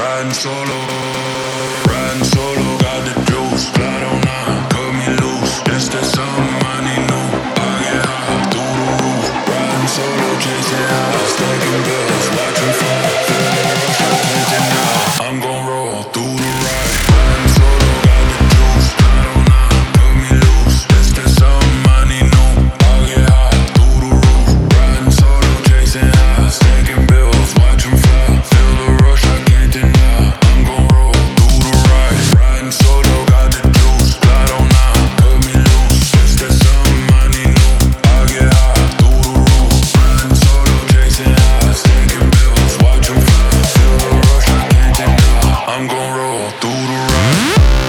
Riding solo, riding solo, got the juice. Fly on out, cut me loose. It's that something I need new. I get high through the roof. Riding solo, chasing highs, stacking bills, watching fly. Feel the rush, I can't deny. I'm gon' roll through the ride. Riding solo, got the juice. Fly on out, cut me loose. It's that something I need new. I get high through the roof. Riding solo, chasing highs, stacking bills, watching fly. Feel the rush, I can't deny. I'm gon' roll through the ride. Riding solo, got the juice. Fly on out, cut me loose. It's that something I need new. I get high through the roof. Riding solo, chasing highs, stacking bills, watching fly. Feel the rush, I can't deny. I'm gon' roll through the ride.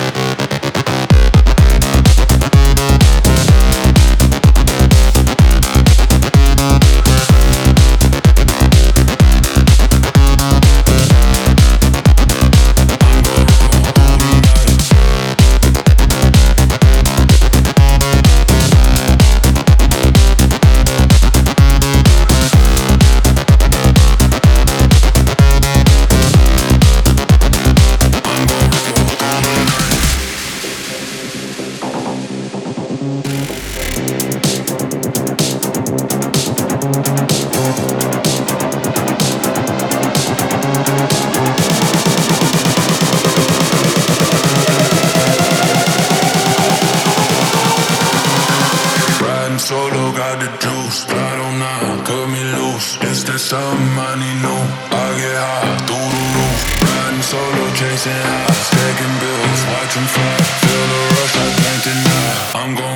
Riding solo, got the juice. Fly on out, cut me loose. It's that something I need new. I get high through the roof. Riding solo, chasing highs, stacking bills, watching fly. Feel the rush, I can't deny. I'm gon'